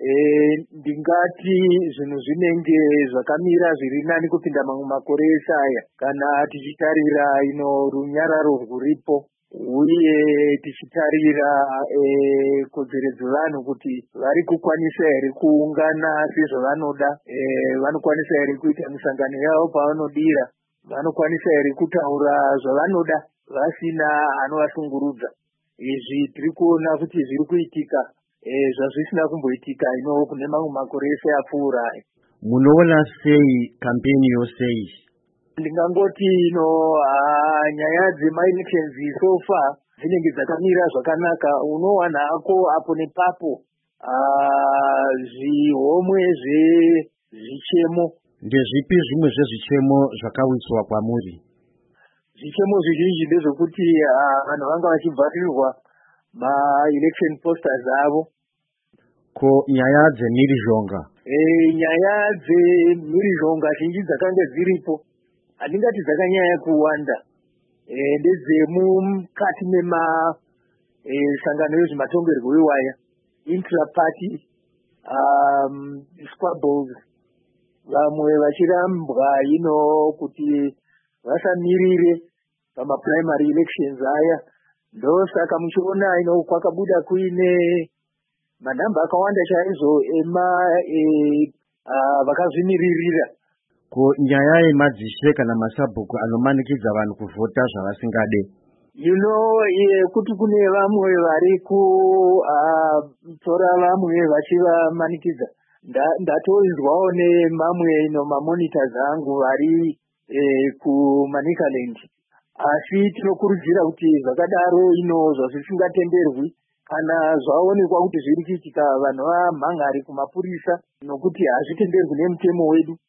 Ndingati zvinhu zvinenge zvakamira zviri nani kupinda mamwe makore ese aya kana tichitarira runyararo rwuripo uye tichitarira kodzero dzevanhu kuti vari kukwanisa here kuungana sezvavanoda, vanokwanisa here kuita misangano yavo pavanodira, vanokwanisa here kutaura zvavanoda vasina anovashungurudza. Izvi tiri kuona kuti zviri kuitika zvazvisina kumboitika kune mamwe makore ese apfuura. Munoona sei kampeni yosei? Ndingangoti nyaya dzema-elections so far dzinenge dzakamira zvakanaka. Unowana hako apo nepapo zvihomwe zvezvichemo. Ndezvipi zvimwe zvezvichemo zvakawiswa kwamuri? Zvichemo zvizhinji ndezvekuti vanhu vanga vachibvarirwa ma-election posters avo. Ko nyaya dzemhirizhonga? Nyaya dzemhirizhonga zhinji dzakanga dziripo, handingati dzakanyanya kuwanda, ndedzemukati sangano yezvematongerwo ewaya, intra-party squabbles, vamwe vachirambwa kuti vasamirire pama-primary elections aya. Ndosaka muchiona kwakabuda kuine manhamba akawanda chaizvo vakazvimiririra. Ko nyaya yemadzishe kana masabhuku anomanikidza vanhu kuvhota zvavasingade? Kuti kune vamwe vari kutora vamwe vachivamanikidza. Ndatoizwawo nemamwe mamonitors angu vari kuManicaland. Asi tinokurudzira kuti zvakadaro zvazvisingatenderwi kana zvaonekwa kuti zviri kuitika vanhu vamhangari kumapurisa, nokuti hazvitenderwi nemutemo wedu.